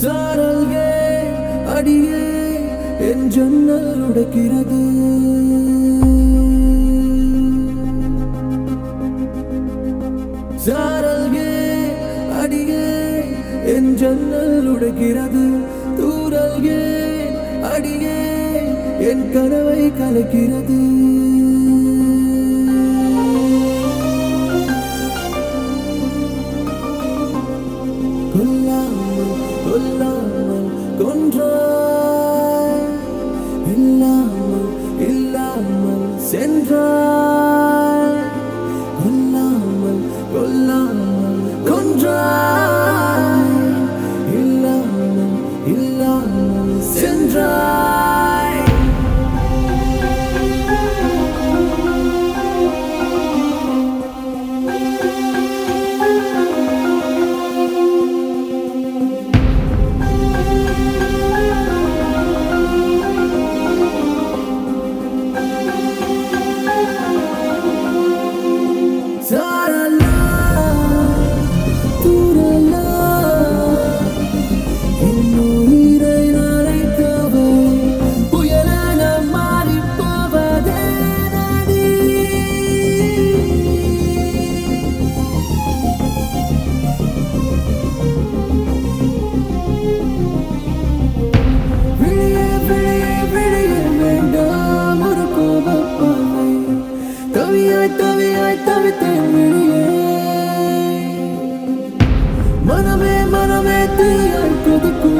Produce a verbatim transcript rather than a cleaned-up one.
சாரல்கே அடியே என் ஜன்னல் உடைக்கிறது. சாரல்கே அடியே என் ஜன்னல் உடைக்கிறது. தூரல்கே அடியே என் கனவை கலைக்கிறது. கொல்லாமல் கொல்லாமல் கொன்றாய், இல்லாமல் இல்லாமல் சென்றாய். கொல்லாமல் கொல்லாமல் கொன்றாய், இல்லாமல் இல்லாமல் சென்றாய். மனமே மனமே தீயாய் கொதிக்கும்.